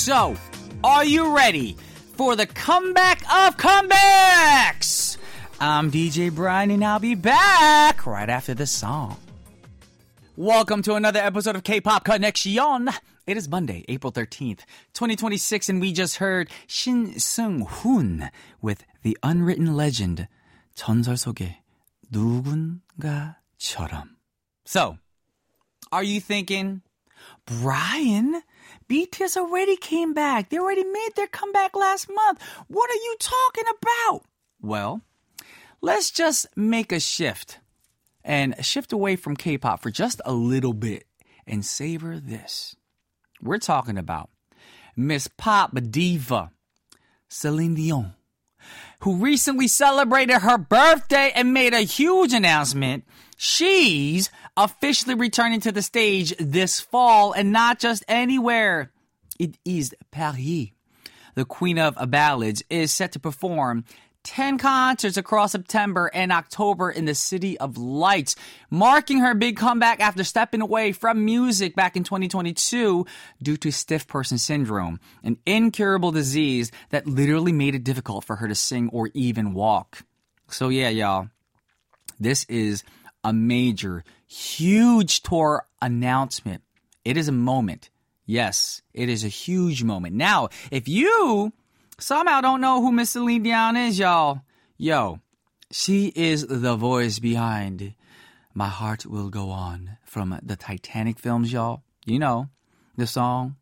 So, are you ready for the comeback of comebacks? I'm DJ Brian and I'll be back right after this song. Welcome to another episode of K-Pop Connection. It is Monday, April 13th, 2026, and we just heard Shin Seung-hoon with the unwritten legend 전설 속에 누군가처럼. So, are you thinking, Brian, BTS already came back. They already made their comeback last month. What are you talking about? Well, let's just make a shift and shift away from K-pop for just a little bit and savor this. We're talking about Miss Pop Diva, Celine Dion, who recently celebrated her birthday and made a huge announcement. She's officially returning to the stage this fall, and not just anywhere. It is Paris. The Queen of Ballads is set to perform 10 concerts across September and October in the City of Lights, marking her big comeback after stepping away from music back in 2022 due to stiff person syndrome, an incurable disease that literally made it difficult for her to sing or even walk. So yeah, y'all, this is a major, huge tour announcement. It is a moment. Yes, it is a huge moment. Now, if you somehow don't know who Miss Celine Dion is, y'all, she is the voice behind My Heart Will Go On from the Titanic films, y'all. You know, the song.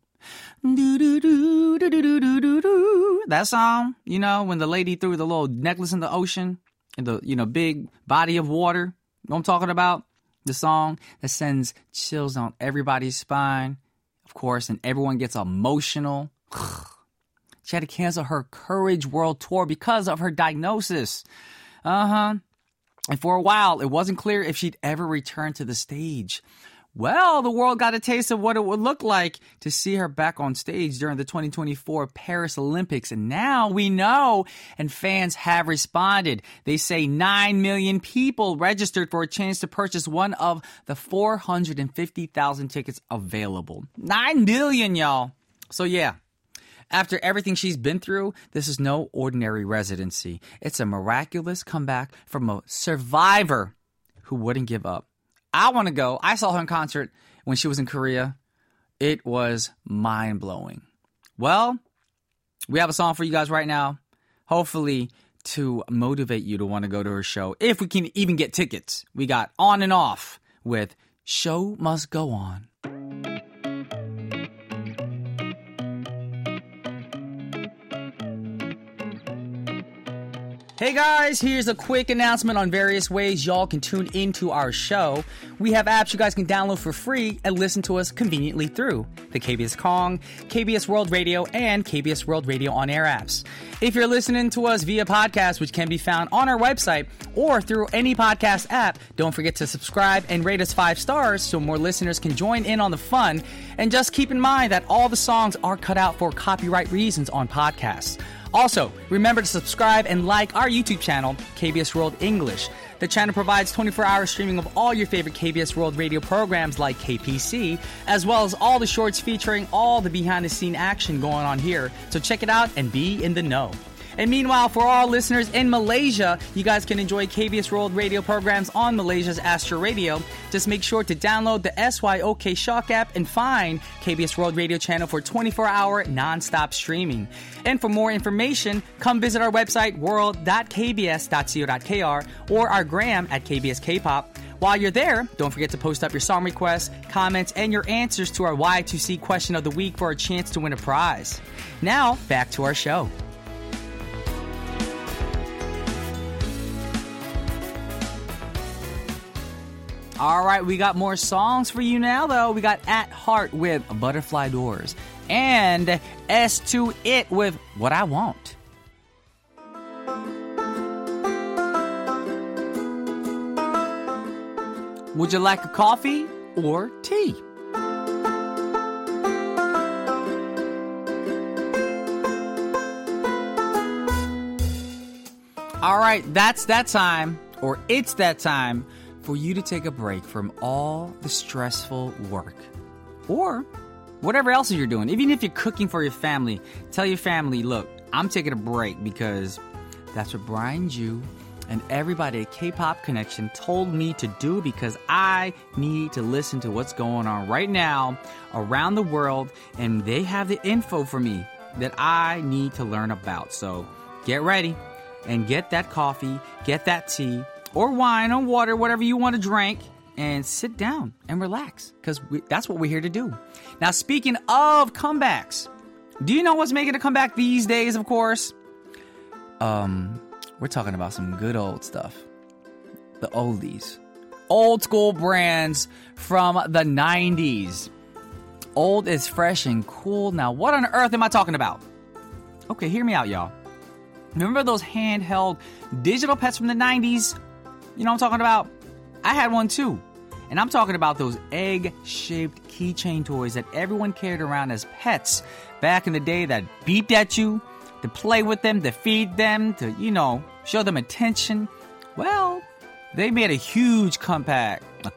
That song, you know, when the lady threw the little necklace in the ocean, in the, big body of water. You know what I'm talking about? The song that sends chills down everybody's spine, of course, and everyone gets emotional. She had to cancel her Courage World Tour because of her diagnosis. And for a while, it wasn't clear if she'd ever return to the stage. Well, the world got a taste of what it would look like to see her back on stage during the 2024 Paris Olympics. And now we know, and fans have responded. They say 9 million people registered for a chance to purchase one of the 450,000 tickets available. 9 million, y'all. So yeah. After everything she's been through, this is no ordinary residency. It's a miraculous comeback from a survivor who wouldn't give up. I want to go. I saw her in concert when she was in Korea. It was mind-blowing. Well, we have a song for you guys right now, hopefully to motivate you to want to go to her show. If we can even get tickets. We got On and Off with Show Must Go On. Hey guys, here's a quick announcement on various ways y'all can tune into our show. We have apps you guys can download for free and listen to us conveniently through the KBS Kong, KBS World Radio, and KBS World Radio On Air apps. If you're listening to us via podcast, which can be found on our website or through any podcast app, don't forget to subscribe and rate us 5 stars so more listeners can join in on the fun. And just keep in mind that all the songs are cut out for copyright reasons on podcasts. Also, remember to subscribe and like our YouTube channel, KBS World English. The channel provides 24-hour streaming of all your favorite KBS World Radio programs like KPC, as well as all the shorts featuring all the behind-the-scene action going on here. So check it out and be in the know. And meanwhile, for all listeners in Malaysia, you guys can enjoy KBS World Radio programs on Malaysia's Astro Radio. Just make sure to download the SYOK Shock app and find KBS World Radio channel for 24-hour non-stop streaming. And for more information, come visit our website, world.kbs.co.kr, or our gram at KBS K-Pop. While you're there, don't forget to post up your song requests, comments, and your answers to our Y2C question of the week for a chance to win a prize. Now, back to our show. All right, we got more songs for you now, though. We got At Heart with Butterfly Doors and S2IT with What I Want. Would you like a coffee or tea? All right, that's that time, or it's that time for you to take a break from all the stressful work or whatever else you're doing, even if you're cooking for your family, tell your family, look, I'm taking a break because that's what Brian Jew and everybody at K-Pop Connection told me to do because I need to listen to what's going on right now around the world, and they have the info for me that I need to learn about. So get ready and get that coffee, get that tea, or wine or water, whatever you want to drink, and sit down and relax because that's what we're here to do. Now, speaking of comebacks, do you know what's making a comeback these days, of course? We're talking about some good old stuff. The oldies. Old school brands from the 90s. Old is fresh and cool. Now, what on earth am I talking about? Okay, hear me out, y'all. Remember those handheld digital pets from the 90s? You know what I'm talking about? I had one too. And I'm talking about those egg-shaped keychain toys that everyone carried around as pets back in the day that beeped at you, to play with them, to feed them, to, show them attention. Well, they made a huge comeback. With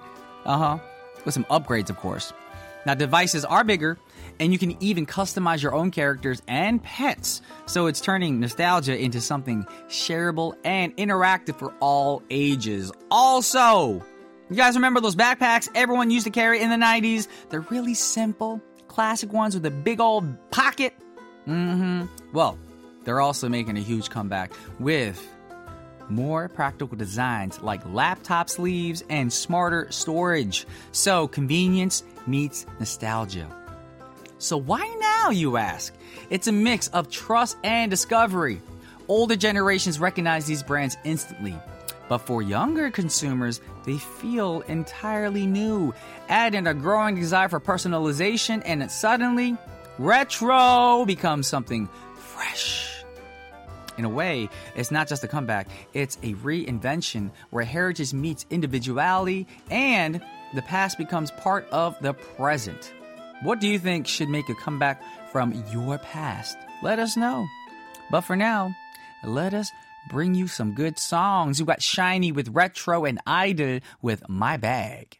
some upgrades, of course. Now, devices are bigger, and you can even customize your own characters and pets. So it's turning nostalgia into something shareable and interactive for all ages. Also, you guys remember those backpacks everyone used to carry in the 90s? They're really simple, classic ones with a big old pocket. Well, they're also making a huge comeback with more practical designs like laptop sleeves and smarter storage. So convenience meets nostalgia. So why now, you ask? It's a mix of trust and discovery. Older generations recognize these brands instantly. But for younger consumers, they feel entirely new. Add in a growing desire for personalization, and suddenly, retro becomes something fresh. In a way, it's not just a comeback, it's a reinvention where heritage meets individuality and the past becomes part of the present. What do you think should make a comeback from your past? Let us know. But for now, let us bring you some good songs. You got Shiny with Retro and Idol with My Bag.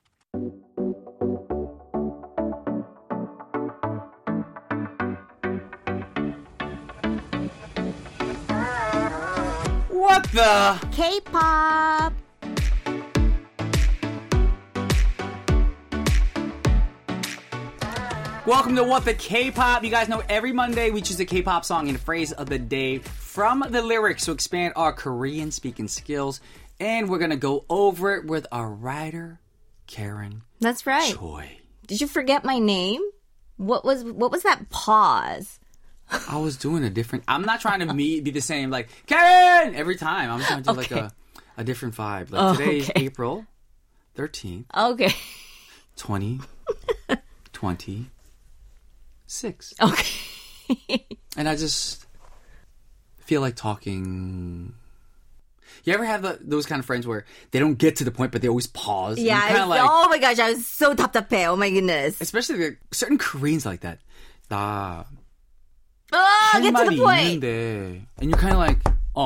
What the? K-pop. Welcome to What the K-Pop. You guys know every Monday we choose a K-pop song and phrase of the day from the lyrics to expand our Korean speaking skills. And we're going to go over it with our writer, Karen. That's right. Choi. Did you forget my name? What was that pause? I was doing a different... I'm not trying to be the same, like, Karen! Every time. I'm trying to do like a different vibe. Like today's April 13th. Okay. 2026. Okay. And I just feel like talking... You ever have those kind of friends where they don't get to the point, but they always pause? Yeah. Like, oh my gosh, I was so 답답해. Oh my goodness. Especially certain Koreans like that. 나 Oh, get to the point. 있는데. And you're kind of like,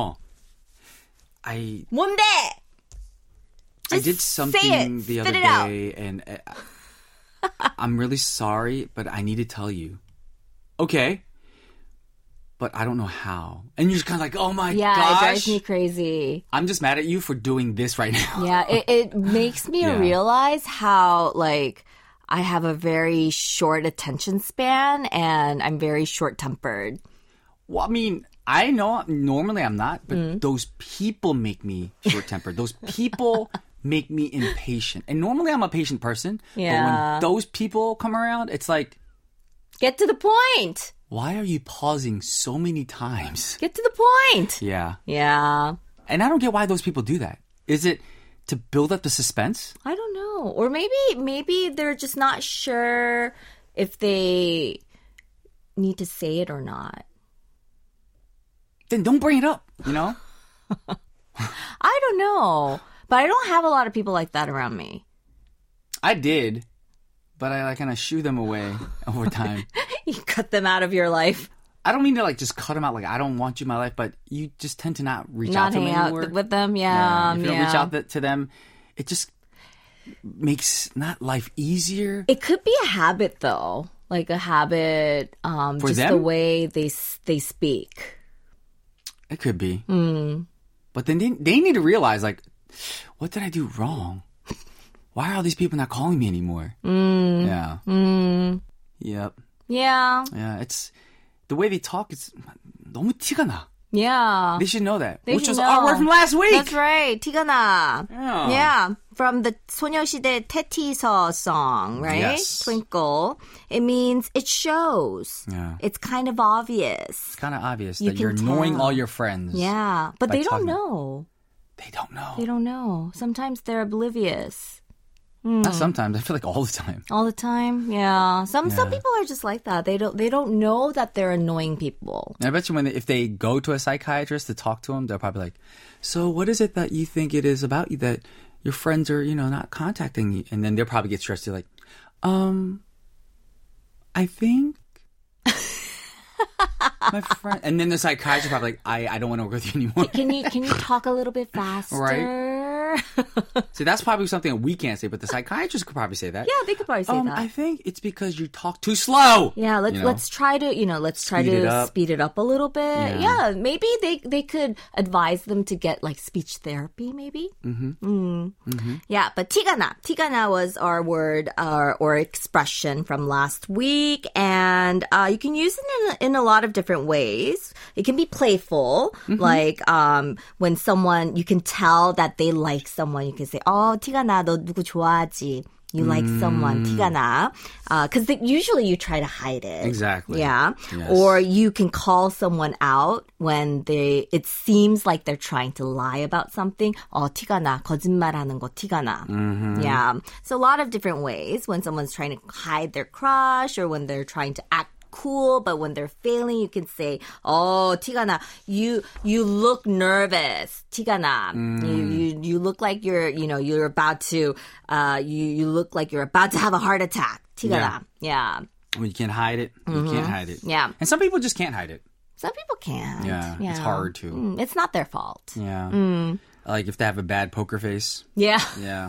뭔데? I did something the other Spit it day, and I'm really sorry, but I need to tell you. Okay. But I don't know how. And you're just kind of like, oh my gosh. Yeah, it drives me crazy. I'm just mad at you for doing this right now. Yeah, it makes me realize how, like, I have a very short attention span and I'm very short-tempered. Well, I mean, I know normally I'm not, but those people make me short-tempered. Those people make me impatient. And normally I'm a patient person. Yeah. But when those people come around, it's like... Get to the point. Why are you pausing so many times? Get to the point. Yeah. Yeah. And I don't get why those people do that. Is it to build up the suspense? I don't know. Or maybe they're just not sure if they need to say it or not. Then don't bring it up, you know? I don't know. But I don't have a lot of people like that around me. I did, but I kind of shoo them away over time. You cut them out of your life. I don't mean to like just cut them out. Like I don't want you in my life, but you just tend to not reach out to them anymore. Not hang out with them. Yeah. If you don't reach out to them, it just makes not life easier. It could be a habit though. like a habit, For just them? the way they speak. It could be. But then they need to realize, like, what did I do wrong? Why are all these people not calling me anymore? Yeah. Yep. Yeah. Yeah, it's the way they talk is 너무 티가 나. Yeah. They should know that. They Which should was know. our word from last week. That's right. 티가 나. Yeah. Yeah. From the 소녀시대 테티서 song, right? Yes. Twinkle. It means it shows. Yeah. It's kind of obvious. It's kind of obvious You that you're can annoying tell. all your friends. Yeah. But By they don't talking. know. They don't know. They don't know. Sometimes they're oblivious. Not sometimes. I feel like all the time. All the time, yeah. Some people are just like that. They don't know that they're annoying people. And I bet you if they go to a psychiatrist to talk to him, they'll probably be like, so what is it that you think it is about you that your friends are, not contacting you? And then they'll probably get stressed. They're like, I think my friend. And then the psychiatrist probably like, I don't want to work with you anymore. Can you talk a little bit faster? Right. See, that's probably something that we can't say, but the psychiatrist could probably say that. Yeah, they could probably say that. I think it's because you talk too slow. Yeah, let's try to speed it up a little bit. Yeah, maybe they could advise them to get like speech therapy, maybe. Yeah, but 티가 나 was our word or expression from last week, and you can use it in a lot of different ways. It can be playful, like when someone you can tell that they like someone, you can say, 티가 나, 너 누구 좋아하지? You like someone, 티가 나. Because usually you try to hide it. Exactly. Yeah. Yes. Or you can call someone out when it seems like they're trying to lie about something. 티가 나, 거짓말하는 거 티가 나. Yeah. So a lot of different ways when someone's trying to hide their crush or when they're trying to act cool, but when they're failing, you can say, 티가 나. You look nervous. 티가 나. You look like you're about to, you look like you're about to have a heart attack. 티가 나. Yeah. When you can't hide it, you can't hide it. Yeah. And some people just can't hide it. Some people can't. Yeah. It's hard to. It's not their fault. Yeah. Like if they have a bad poker face. Yeah. Yeah.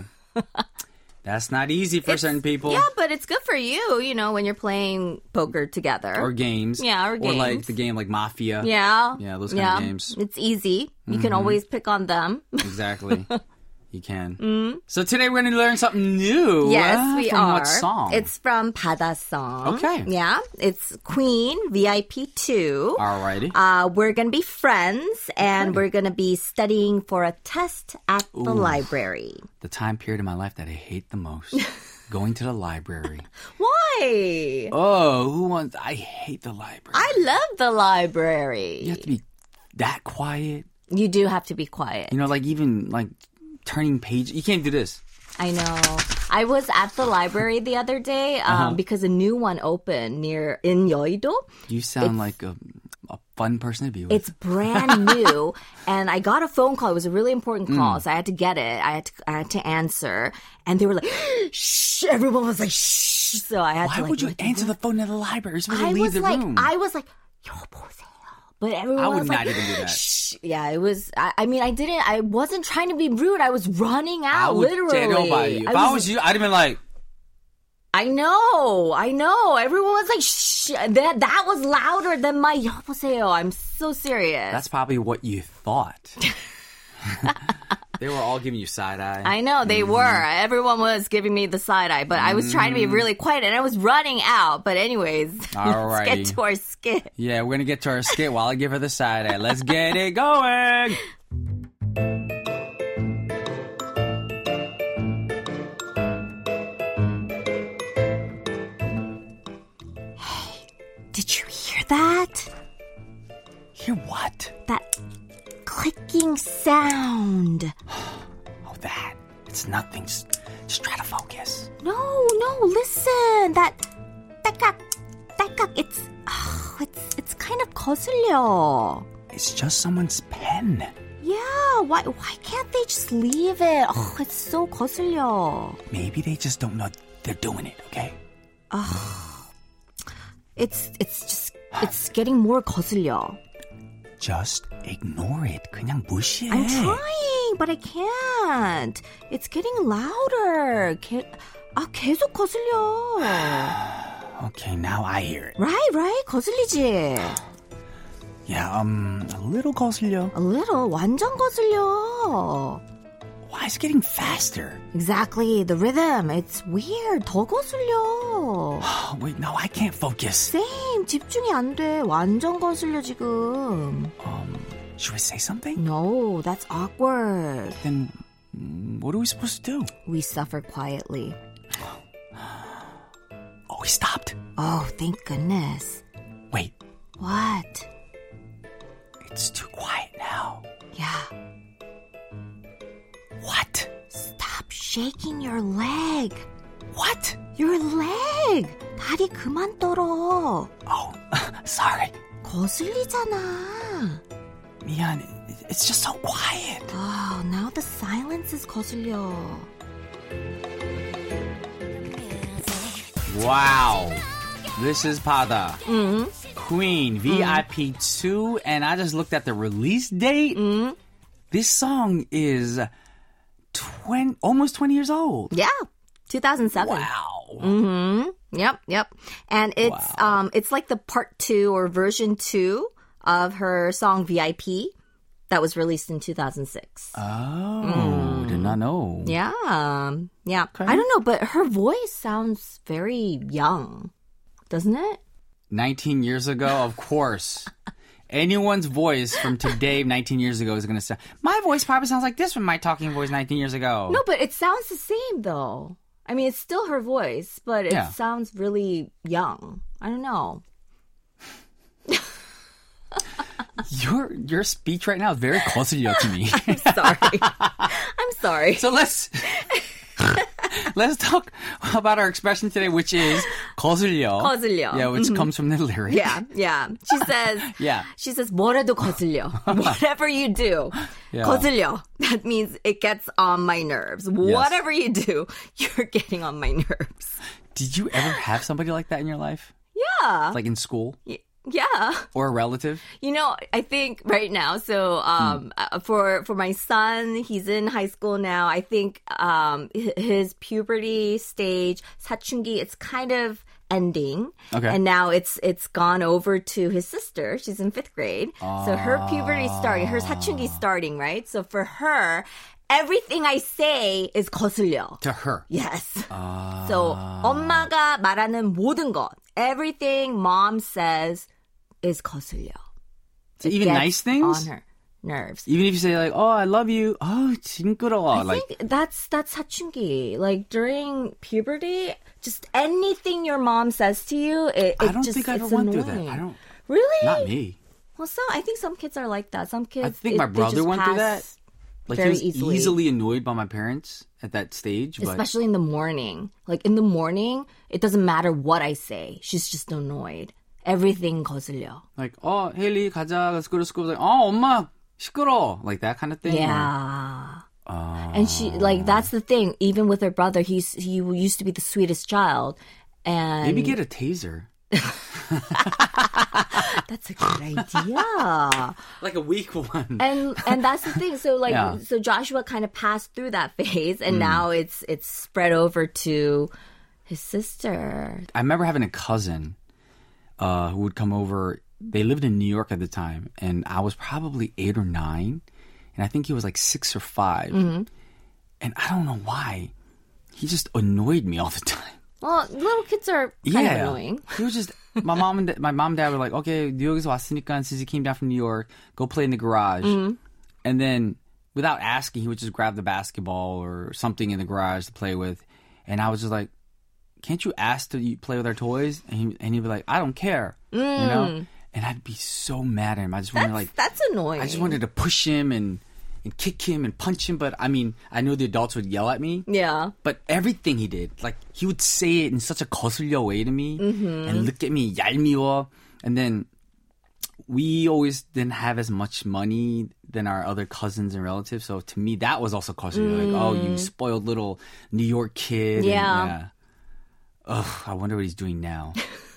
That's not easy for certain people. Yeah, but it's good for you, when you're playing poker together. Or games. Yeah, or games. Or like the game like Mafia. Yeah. Yeah, those kind of games. It's easy. You can always pick on them. Exactly. You can. So today we're going to learn something new. Yes, we from are. What song? It's from 바다 song. Okay. Yeah. It's Queen, VIP2. Alrighty. We're going to be friends, and we're going to be studying for a test at the library. The time period in my life that I hate the most. Going to the library. Why? I hate the library. I love the library. You have to be that quiet. You do have to be quiet. Like even like turning page. You can't do this. I know. I was at the library the other day because a new one opened in Yeouido. You sound like a fun person to be with. It's brand new, and I got a phone call. It was a really important call, so I had to get it. I had to answer, and they were like, "Shh!" Everyone was like, "Shh!" So I had to. Why would you answer the phone in the library? You're supposed to leave the room. I was like, 여보세요. But everyone I would was not like, even do that. Shh. Yeah, it was. I wasn't trying to be rude. I was running out, literally. If I was you, I'd have been like, I know. Everyone was like, shh. That was louder than my 여보세요. I'm so serious. That's probably what you thought. They were all giving you side eye. I know, they were. Everyone was giving me the side eye, but I was trying to be really quiet, and I was running out. But anyways, let's get to our skit. Yeah, we're going to get to our skit while I give her the side eye. Let's get it going. Did you hear that? Hear what? That clicking sound. Oh, that. It's nothing. Just try to focus. No, listen. That it's kind of 거슬려. It's just someone's pen. Yeah, why can't they just leave it? It's so 거슬려. Maybe they just don't know they're doing it, okay? It's getting more 거슬려. Just ignore it. 그냥 무시해. I'm trying, but I can't. It's getting louder. 계속 거슬려. Okay, now I hear it. Right. 거슬리지? Yeah, a little 거슬려. A little. 완전 거슬려. Why is it getting faster? Exactly. The rhythm. It's weird. 더 거슬려. Wait, no, I can't focus. Same. 집중이 안 돼. 완전 거슬려 지금. Should we say something? No, that's awkward. Then what are we supposed to do? We suffer quietly. Oh, he stopped. Oh, thank goodness. Wait, What? it's too quiet now. Yeah. What? Stop shaking your leg. What? Your leg. 다리 그만 떨어. Oh, sorry. 거슬리잖아. 미안, it's just so quiet. Oh, now the silence is 거슬려. Wow. This is Pada. Queen, VIP 2, and I just looked at the release date. This song is almost 20 years old. Yeah, 2007. Wow. Yep. And it's like the part 2 or version 2 of her song VIP that was released in 2006. Oh, did not know. Yeah. Okay. I don't know, but her voice sounds very young, doesn't it? 19 years ago, of course. Anyone's voice from today, 19 years ago, is going to sound... My voice probably sounds like this from my talking voice 19 years ago. No, but it sounds the same, though. I mean, it's still her voice, but it sounds really young. I don't know. Your speech right now is very 거슬려 to me. I'm sorry. So let's talk about our expression today, which is 거슬려. 거슬려. Yeah, which comes from the lyric. Yeah. She says 뭐래도 거슬려. Whatever you do, 거슬려. That means it gets on my nerves. Yes. Whatever you do, you're getting on my nerves. Did you ever have somebody like that in your life? Yeah. Like in school? Yeah. Or a relative? You know, I think right now, so for my son, he's in high school now. I think his puberty stage, 사춘기, it's kind of ending. Okay. And now it's gone over to his sister. She's in 5th grade. So her puberty starting, her 사춘기 starting, right? So for her, everything I say is 거슬려. To her? Yes. So 엄마가 말하는 모든 것, everything mom says is 거슬려. So even nice things? On her nerves. Even if you say like, oh, I love you. Oh, 징그러워. I think that's 사춘기. Like during puberty, just anything your mom says to you, I don't think I ever went through that. I don't. Really? Not me. Well, I think some kids are like that. Some kids. I think my brother went through that. Like very he was easily annoyed by my parents at that stage. But... Especially in the morning. Like in the morning, it doesn't matter what I say. She's just annoyed. Everything 거슬려. Like, oh, Haley, 가자. Let's go to school. Like, oh, 엄마, 시끄러. Like that kind of thing. Yeah. And she, like, that's the thing. Even with her brother, he used to be the sweetest child. And maybe get a taser. That's a good idea. Like a weak one. And that's the thing. So so Joshua kind of passed through that phase, and now it's spread over to his sister. I remember having a cousin who would come over. They lived in New York at the time, and I was probably 8 or 9, and I think he was like 6 or 5. Mm-hmm. And I don't know why. He just annoyed me all the time. Well, little kids are kind of annoying. He was just my mom and dad were like, okay, 뉴욕에서 왔으니까 since he came down from New York, go play in the garage. Mm-hmm. And then without asking, he would just grab the basketball or something in the garage to play with. And I was just like, can't you ask to play with our toys? And he'd be like, I don't care. You know? And I'd be so mad at him. I just wanted that's annoying. I just wanted to push him and kick him and punch him. But I mean, I know the adults would yell at me. Yeah. But everything he did, like he would say it in such a 거슬려 way to me and look at me, 얄미워. And then we always didn't have as much money than our other cousins and relatives. So to me, that was also 거슬려. Like, oh, you spoiled little New York kid. Yeah. Ugh, I wonder what he's doing now.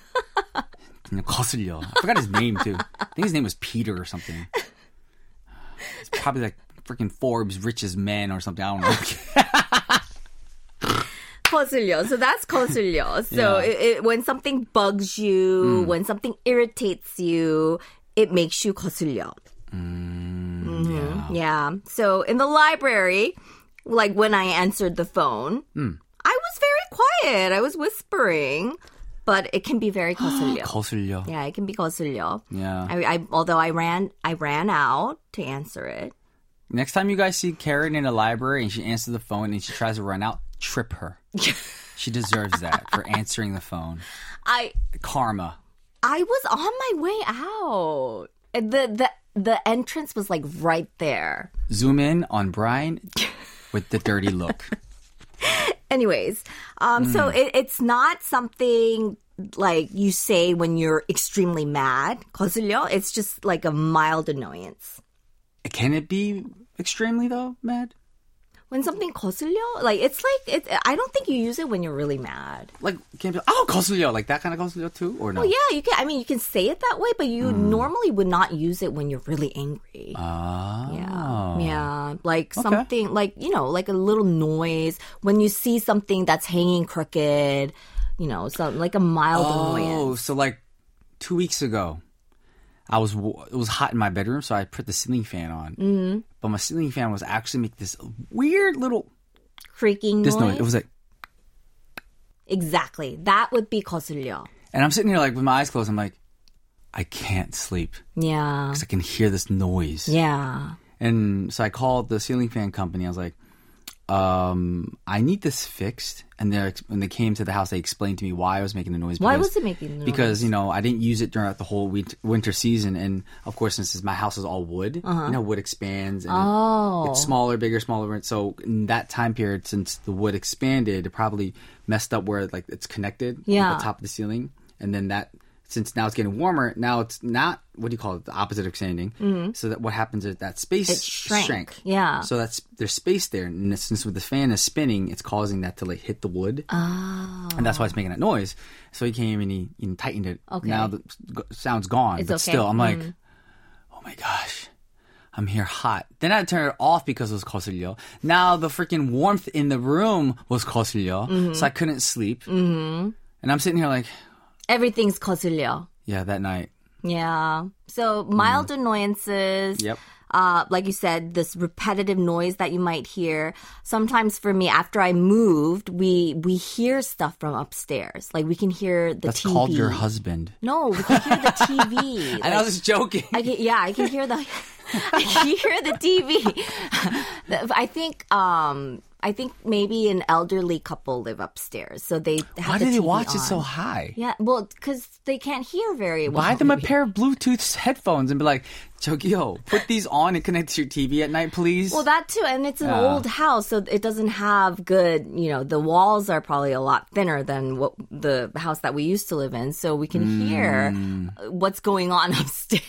거슬려. I forgot his name too. I think his name was Peter or something. It's probably like freaking Forbes' richest man or something. I don't know. 거슬려. So that's 거슬려. So when something bugs you, when something irritates you, it makes you 거슬려. Yeah. So in the library, like when I answered the phone, I was very quiet. I was whispering. But it can be very 거슬려. 거슬려. Yeah, it can be 거슬려. Yeah. Although I ran out to answer it. Next time you guys see Karen in a library and she answers the phone and she tries to run out, trip her. She deserves that for answering the phone. Karma. I was on my way out. The entrance was like right there. Zoom in on Brian with the dirty look. Anyways, so it's not something like you say when you're extremely mad. 거슬려. It's just like a mild annoyance. Can it be extremely though, mad? When something 거슬려, like it's I don't think you use it when you're really mad. Like, can you, 거슬려, like that kind of 거슬려 too, or no? Well, yeah, you can. I mean, you can say it that way, but you normally would not use it when you're really angry. Yeah, like something, like like a little noise when you see something that's hanging crooked. Something like a mild annoyance. Oh, so like 2 weeks ago. It was hot in my bedroom, so I put the ceiling fan on. Mm-hmm. But my ceiling fan was actually making this weird little creaking noise. It was like exactly that would be 거슬려. And I'm sitting here like with my eyes closed. I'm like, I can't sleep. Yeah, because I can hear this noise. Yeah, and so I called the ceiling fan company. I was like, I need this fixed. And when they came to the house, they explained to me why I was making the noise. Why was it making the noise? Because, I didn't use it during the whole winter season. And, of course, since my house is all wood, wood expands. And it's smaller, bigger, smaller. So in that time period, since the wood expanded, it probably messed up where like it's connected at the top of the ceiling. And then since now it's getting warmer, now it's not, what do you call it, the opposite of expanding. Mm-hmm. So that what happens is that space shrank. Yeah. So there's space there. And since the fan is spinning, it's causing that to like hit the wood. Oh. And that's why it's making that noise. So he came and he tightened it. Okay. Now the sound's gone. It's but okay. still, I'm like, oh my gosh. I'm here hot. Then I turned it off because it was 거슬려. Now the freaking warmth in the room was 거슬려. Mm-hmm. So I couldn't sleep. Mm-hmm. And I'm sitting here like, everything's 거슬려. Yeah, that night. Yeah. So mild annoyances. Yep. Like you said, this repetitive noise that you might hear. Sometimes for me, after I moved, we hear stuff from upstairs. Like we can hear the That's TV. That's called your husband. No, we can hear the TV. And I was just joking. I can hear the TV. I think maybe an elderly couple live upstairs, so they have Why the do they TV watch on. it so high? Yeah, well, because they can't hear very well. Buy them a pair of Bluetooth headphones and be like, 저기요, put these on and connect to your TV at night, please. Well, that too, and it's an old house, so it doesn't have good, the walls are probably a lot thinner than what the house that we used to live in, so we can hear what's going on upstairs.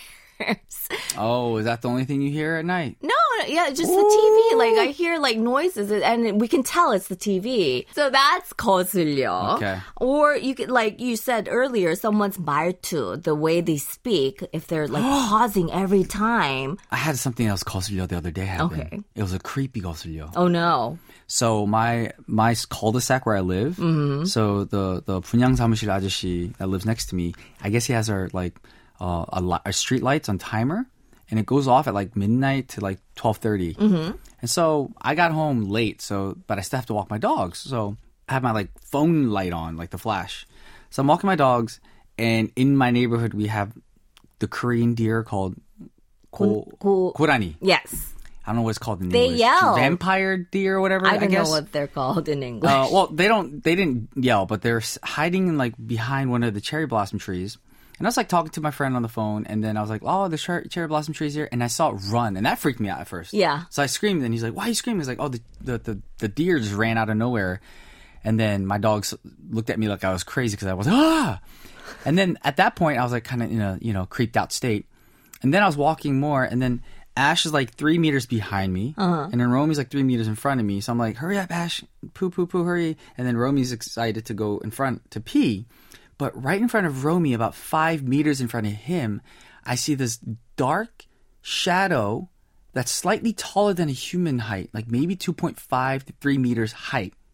Oh, is that the only thing you hear at night? No, yeah, just the TV. Like I hear like noises, and we can tell it's the TV. So that's 거슬려. Okay. Or you could, like you said earlier, someone's 말투, the way they speak, if they're like pausing every time. I had something else 거슬려 the other day happen. Okay. It was a creepy 거슬려. Oh no. So my cul-de-sac where I live. Mm-hmm. So the 분양 사무실 아저씨 that lives next to me, I guess he has our like. Our street lights on timer, and it goes off at like midnight to like 12:30. Mm-hmm. And so I got home late, but I still have to walk my dogs. So I have my like phone light on, like the flash. So I'm walking my dogs, and in my neighborhood we have the Korean deer called 고라니. Yes. I don't know what it's called in English. They yell. Vampire deer or whatever. I don't guess. know what they're called in English. Well, they didn't yell, but they're hiding in like behind one of the cherry blossom trees. And I was like talking to my friend on the phone, and then I was like, "Oh, the cherry blossom tree's here," and I saw it run, and that freaked me out at first. Yeah. So I screamed, and he's like, "Why are you screaming?" He's like, "Oh, the deer just ran out of nowhere," and then my dogs looked at me like I was crazy because I was ah. And then at that point, I was like kind of in a creeped out state, and then I was walking more, and then Ash is like 3 meters behind me, and then Romy's like 3 meters in front of me. So I'm like, "Hurry up, Ash! Poo, hurry!" And then Romy's excited to go in front to pee. But right in front of Romy, about 5 meters in front of him, I see this dark shadow that's slightly taller than a human height, like maybe 2.5 to 3 meters height.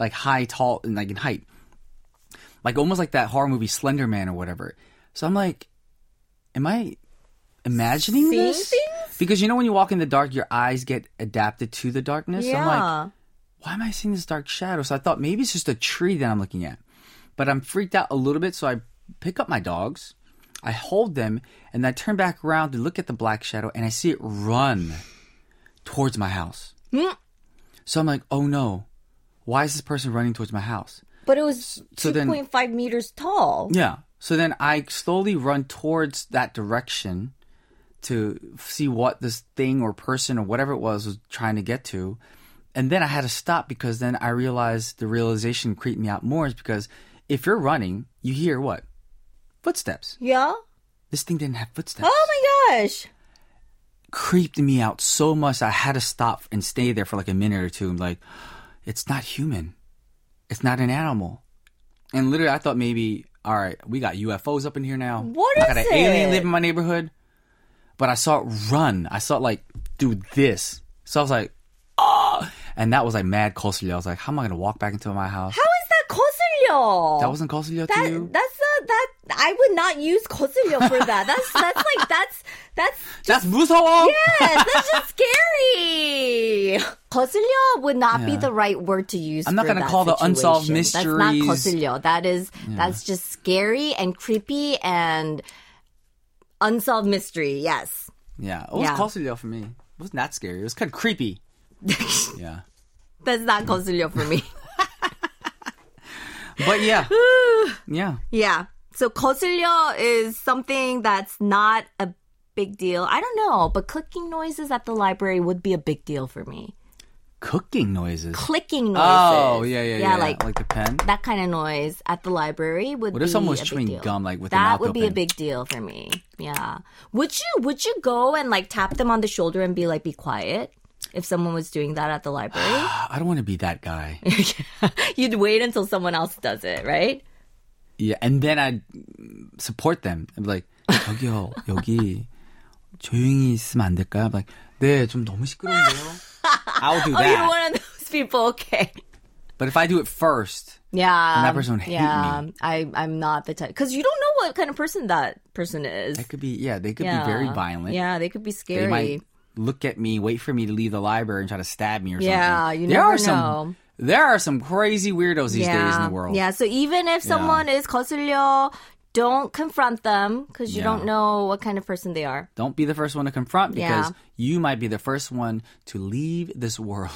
like high, tall, and like in height. Like almost like that horror movie Slender Man or whatever. So I'm like, am I imagining this? Things? Because you know when you walk in the dark, your eyes get adapted to the darkness. Yeah. I'm like, why am I seeing this dark shadow? So I thought maybe it's just a tree that I'm looking at. But I'm freaked out a little bit, so I pick up my dogs, I hold them, and I turn back around to look at the black shadow, and I see it run towards my house. So I'm like, oh no, why is this person running towards my house? But it was 2.5 meters tall. Yeah. So then I slowly run towards that direction to see what this thing or person or whatever it was trying to get to. And then I had to stop because then I realized the realization creeped me out more is because if you're running, you hear what? Footsteps. Yeah? This thing didn't have footsteps. Oh my gosh. Creeped me out so much I had to stop and stay there for like a minute or two. I'm like, it's not human. It's not an animal. And literally I thought maybe, all right, we got UFOs up in here now. What I is got an it? alien live in my neighborhood. But I saw it run. I saw it like do this. So I was like, oh. And that was like mad 거슬려. I was like, how am I going to walk back into my house? How is that 거슬려? That wasn't 거슬려 to you? I would not use 거슬려 for that. That's 무서워? Yes, that's just scary. 거슬려 would not be the right word to use. I'm not going to call the unsolved mysteries. That's not 거슬려. That's just scary and creepy and unsolved mystery. Yes. Yeah, it was 거슬려 for me. It wasn't that scary. It was kind of creepy. Yeah. That's not 거슬려 for me. But yeah. Yeah. Yeah. So 거슬려 is something that's not a big deal. I don't know, but clicking noises at the library would be a big deal for me. Cooking noises? Clicking noises. Oh, yeah. Like the pen? That kind of noise at the library would be What if someone was a big chewing deal. gum like with their mouth That would be open? a big deal for me. Yeah. Would you go and like tap them on the shoulder and be like, be quiet? If someone was doing that at the library? I don't want to be that guy. You'd wait until someone else does it, right? Yeah, and then I'd support them. I'd be like, 저기요, 여기 조용히 있으면 안 될까요? I'm like, 네, 좀 너무 시끄러운데요? I'll do that. Oh, you're one of those people, okay. But if I do it first, yeah, then that person would hate me. I'm not the type. Because you don't know what kind of person that person is. They could be very violent. Yeah, they could be scary. They might look at me, wait for me to leave the library and try to stab me or something. Yeah, you never know. There are some crazy weirdos these days in the world. Yeah, so even if someone is 거슬려, don't confront them because you don't know what kind of person they are. Don't be the first one to confront because you might be the first one to leave this world.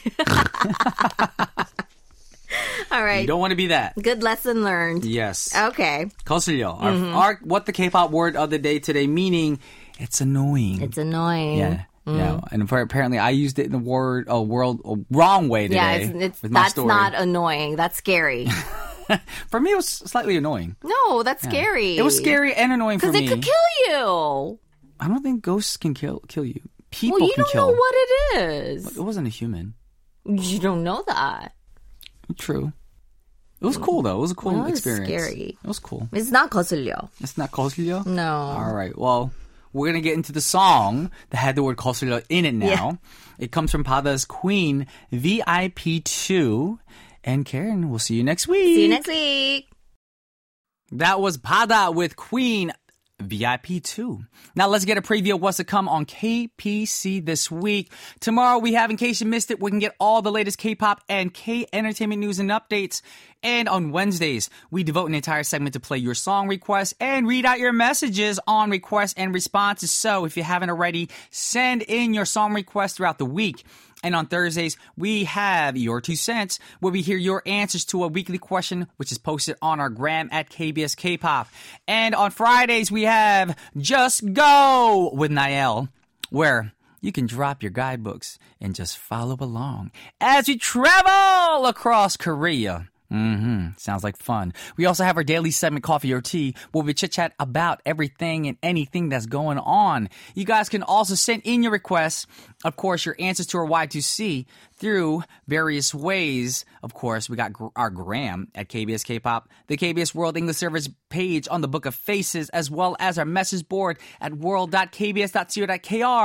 All right. You don't want to be that. Good lesson learned. Yes. Okay. 거슬려. Our what the K-pop word of the day today, meaning it's annoying. It's annoying. Yeah. Yeah, and apparently I used it in the wrong way today. Yeah, that's not annoying. That's scary. For me, it was slightly annoying. No, that's scary. It was scary and annoying for me. Because it could kill you. I don't think ghosts can kill you. People well, you can don't kill. know what it is. It wasn't a human. You don't know that. True. It was cool though. It was a cool experience. Scary. It was cool. It's not 거슬려. It's not 거슬려? No. All right. Well, we're going to get into the song that had the word 거슬려 in it now. Yeah. It comes from Pada's Queen, VIP2. And Karen, we'll see you next week. See you next week. That was Pada with Queen, VIP2. Now let's get a preview of what's to come on KPC this week. Tomorrow we have, in case you missed it, we can get all the latest K-pop and K-entertainment news and updates. And on Wednesdays, we devote an entire segment to play your song requests and read out your messages on requests and responses. So if you haven't already, send in your song requests throughout the week. And on Thursdays, we have Your 2 Cents, where we hear your answers to a weekly question, which is posted on our gram at KBS K-Pop. And on Fridays, we have Just Go with Nael, where you can drop your guidebooks and just follow along as we travel across Korea. Sounds like fun. We also have our daily segment, Coffee or Tea, where we chit-chat about everything and anything that's going on. You guys can also send in your requests, of course, your answers to our Y2C through various ways. Of course, we got our gram at KBS K-Pop, the KBS World English Service page on the Book of Faces, as well as our message board at world.kbs.co.kr.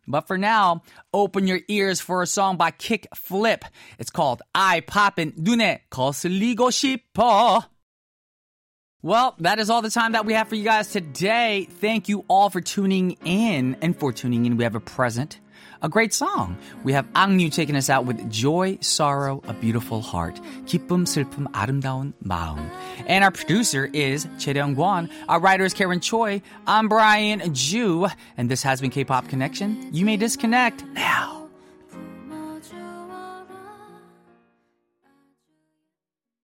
But for now, open your ears for a song by Kick Flip. It's called Eye Poppin' 눈에 거슬리고 싶어. Well, that is all the time that we have for you guys today. Thank you all for tuning in. And for tuning in, we have a present, a great song. We have Angyu taking us out with Joy, Sorrow, A Beautiful Heart. 기쁨, 슬픔, 아름다운 마음. And our producer is Chae-Ryung Kwon. Our writer is Karen Choi. I'm Brian Ju. And this has been K-Pop Connection. You may disconnect now.